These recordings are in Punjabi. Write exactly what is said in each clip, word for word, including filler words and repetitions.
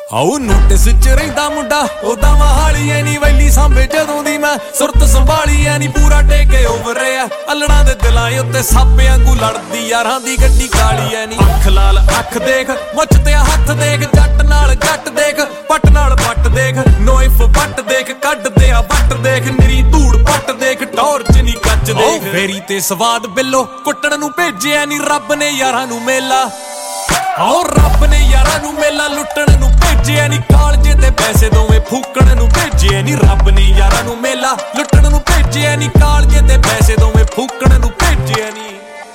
ਆਉ ਨੋਟਿਸ ਚ ਰਹਿੰਦਾ ਮੁੰਡਾ ਉਦਾਂ ਮਹਾਲੀ ਐ ਨੀ ਵੈਲੀ ਸਾਂਭੇ ਜਦੋਂ ਦੀ ਮੈਂ ਸੁਰਤ ਸੰਭਾਲੀ ਐ ਨੀ ਪੂਰਾ ਟੇਕੇ ਓਵਰ ਰਿਆ ਅਲੜਾਂ ਦੇ ਦਿਲਾਂ ਉੱਤੇ ਸੱਪ ਵਾਂਗੂ ਲੜਦੀ ਯਾਰਾਂ ਦੀ ਗੱਡੀ ਕਾਲੀ ਐ ਨੀ ਅੱਖ ਲਾਲ ਅੱਖ ਦੇਖ ਮੁੱਛ ਤੇ ਹੱਥ ਦੇਖ ਜੱਟ ਨਾਲ ਜੱਟ ਦੇਖ ਪੱਟ ਨਾਲ ਪੱਟ ਦੇਖ ਨੋਇਫ ਪੱਟ ਦੇਖ ਕੱਢਦੇ ਆ ਵੱਟ ਦੇਖ ਨਿਰੀ ਧੂੜ ਪੱਟ ਦੇਖ ਟੌਰਚ ਨੀ ਕੱਚ ਦੇਖ ਫੇਰੀ ਤੇ ਸਵਾਦ ਬਿੱਲੋ ਕੁੱਟਣ ਨੂੰ ਭੇਜਿਆ ਨੀ ਰੱਬ ਨੇ ਯਾਰਾਂ ਨੂੰ ਮੇਲਾ ਆਓ ਰੱਬ ਨੇ ਯਾਰਾਂ ਨੂੰ ਮੇਲਾ ਲੁੱਟਣ ਨੂੰ ਭੇਜਿਆ ਨੀ ਕਾਲਜੇ ਤੇ ਪੈਸੇ ਦੋਵੇਂ ਫੂਕਣ ਨੂੰ ਭੇਜਿਆ ਨੀ ਰੱਬ ਨੇ ਯਾਰਾਂ ਨੂੰ ਮੇਲਾ ਲੁੱਟਣ ਨੂੰ ਭੇਜਿਆ ਨੀ ਕਾਲਜੇ ਤੇ ਪੈਸੇ ਦੋਵੇਂ ਫੂਕਣ ਨੂੰ ਭੇਜਿਆ ਨੀ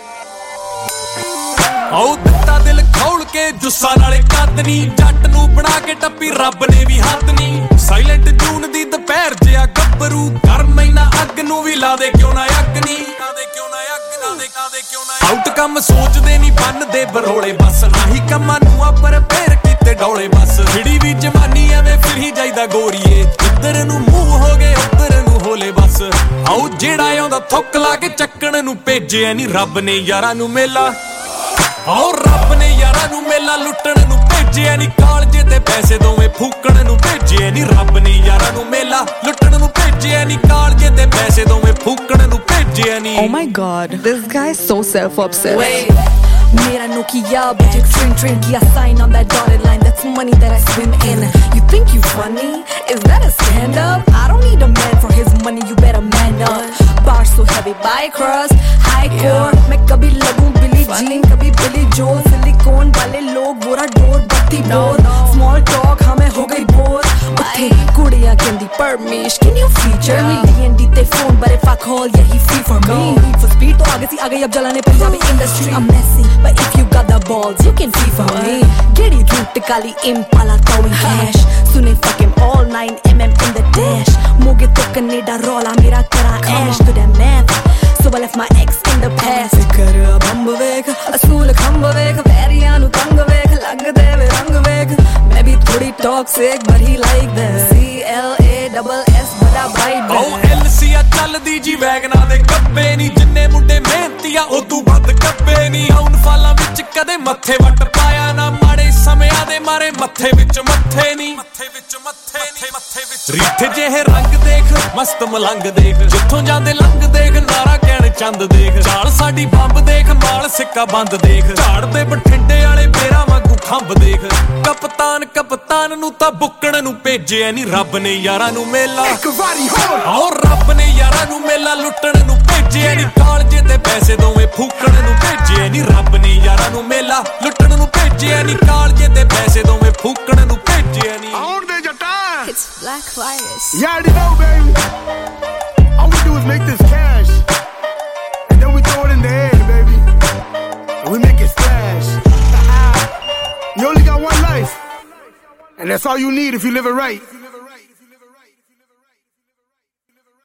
ਆਓ ਦਿੱਤਾ ਦਿਲ ਖੋਲ ਕੇ ਜੁੱਸਾ ਨਾਲੇ ਕੱਦ ਨੀ ਜੱਟ ਨੂੰ ਬਣਾ ਕੇ ਟੱਪੀ ਰੱਬ ਨੇ ਵੀ ਹੱਥ ਨੀ ਸਾਇਲੈਂਟ ਜੂਨ ਦੀ ਦੁਪਹਿਰ ਜਿਆ ਗੱਭਰੂ ਗਰਮ ਮਹੀਨਾ ਅੱਗ ਨੂੰ ਵੀ ਲਾ ਦੇ ਕਿਉਂ ਨਾ ਅੱਗ ਨੀ ਲਾ ਦੇ ਕਿਉਂ ਨਾ ਅੱਗ ਲਾ ਦੇ ਲਾ ਦੇ ਕਿਉਂ ਨਾ ਆਊਟ ਕੰਮ ਸੋਚਦੇ ਨੀ ਬੰਨਦੇ ਬਰੋਲੇ ਬਸ ਆਹੀ ਕੰਮਾਂ ਨੂੰ ਆ ਪਰ ਫੇਰ ਕੀਤੇ ਡੌਲੇ ਬਸ ਜਿਹੜੀ ਵੀ ਜਵਾਨੀ ਐਵੇਂ ਫਿਰ ਹੀ ਜਾਈਦਾ ਗੋਰੀਏ ਇੱਧਰ ਨੂੰ ਮੂੰਹ ਹੋ ਗਏ ਉੱਧਰ ਨੂੰ ਹੋਲੇ ਬਸ ਆਓ ਜਿਹੜਾ ਆਉਂਦਾ ਥੁੱਕ ਲਾ ਕੇ ਚੱਕਣ ਨੂੰ ਭੇਜਿਆ ਨੀ ਰੱਬ ਨੇ ਯਾਰਾਂ ਨੂੰ ਮੇਲਾ ਆਓ ਰੱਬ ਨੇ ਯਾਰਾਂ ਨੂੰ ਮੇਲਾ ਲੁੱਟਣ ਨੂੰ ਭੇਜਿਆ ਨੀ ਕਾਲਜੇ ਤੇ ਪੈਸੇ ਦੋਵੇਂ ਫੂਕਣ ਨੂੰ ਭੇਜਿਆ ਨੀ ਰੱਬ ਨੇ ਯਾਰਾਂ ਨੂੰ ਮੇਲਾ ਲੁੱਟਣ ਨੂੰ ਭੇਜਿਆ ਨੀ ਕਾਲਜੇ ਤੇ ਪੈਸੇ ਦੋਵੇਂ ਫੂਕਣ ਨੂੰ ਭੇਜਿਆ ਨੀ Oh my god, this guy is so self-obsessed. Wait. Mera Nokia budget train train kiya sign on that dotted line. That's money that I swim in. You think you funny? Is that a stand up? I don't need a man for his money. You better man up. Bar so heavy, buy cross, high core. मैं कभी लगूं Billie Jean, कभी Billy Joel. Silicone वाले लोग बोरा डोर बत्ती बोर. Small talk हमें हो गई बोर. उठे कुड़ियाँ कहती Paramesh, can you feature me? D and D ते phone, but if I call, yeah he free for me. Need for speed तो आगे सी आगे अब जलाने Punjabi industry. I'm messy, but if you got the balls, you can free for me. Gedi root kali impala throwing cash. Sune fuck him all nine millimeter in the dash. Moge to Canada rolla mera kara ash to the math. So I left my ex in the past. Fikar bamb vek, asool khamba vek, periyan nu tang vek, lagde ve rang vek. Main bhi thodi toxic, but he like that. C L A double S bada bhai bad. Oh L C A ਚੱਲਦੀ ਜੀ ਵੈਗਨਾਂ ਦੇ ਕੱਪੇ ਨੀ ਜਿੰਨੇ ਮੁੰਡੇ ਮਿਹਨਤੀ ਆ ਉਦੋਂ ਵੱਧ ਕੱਪੇ ਨੀ ਆਉਣ ਫਾਲਾਂ ਵਿੱਚ ਕਦੇ ਮੱਥੇ ਵੱਟ ਪਾਇਆ ਨਾ ਮਾੜੇ ਸਮਿਆਂ ਦੇ ਮਾਰੇ ਮੱਥੇ ਵਿੱਚ ਮੱਥੇ ਨੀ ਮੱਥੇ ਵਿੱਚ ਮੱਥੇ ਨੀ ਮੱਥੇ ਵਿੱਚ ਰੀਠ ਜਿਹੇ ਰੰਗ ਦੇਖ ਮਸਤ ਮਲੰਗ ਦੇਖ ਜਿੱਥੋਂ ਜਾਂਦੇ ਲੰਘ ਦੇਖ ਨਾਰਾ ਕਹਿਣ ਚੰਦ ਦੇਖ ਚਾਲ ਸਾਡੀ ਬੰਬ ਦੇਖ ਮਾਲ ਸਿੱਕਾ ਬੰਦ ਦੇਖ ਝਾੜਦੇ ਬਠਿੰਡੇ ਵਾਲੇ ਬੇਰਾਂ ਵਾਂਗੂ ਖੰਭ ਦੇਖ ਕਪਤਾਨ ਕਪਤਾਨ ਨੂੰ ਤਾਂ ਬੁੱਕਣ ਨੂੰ ਭੇਜਿਆ ਨੀ ਰੱਬ ਨੇ ਯਾਰਾਂ ਨੂੰ ਮੇਲਾ ਆਓ ਰੱਬ ਨੇ ਯਾਰਾਂ ਨੂੰ ਮੇਲਾ ਲੁੱਟਣ ਨੂੰ ਭੇਜਿਆ ਨੀ ਕਾਲਜੇ ਤੇ ਪੈਸੇ ਦੋਵੇਂ ਫੂਕਣ ਨੂੰ ਭੇਜਿਆ ਨੀ ਰੱਬ ਨੇ ਯਾਰਾਂ ਨੂੰ ਮੇਲਾ ਲੁੱਟਣ ਨੂੰ ਭੇਜਿਆ ਨੀ ਕਾਲਜੇ ਤੇ ਪੈਸੇ ਦੋਵੇਂ ਫੂਕਣ ਨੂੰ ਭੇਜਿਆ ਨੀ It's Black Virus. You already know, baby. All we do is make this cash, and then we throw it in the air, baby, and we make it splash. You only got one life, and that's all you need if you live it right.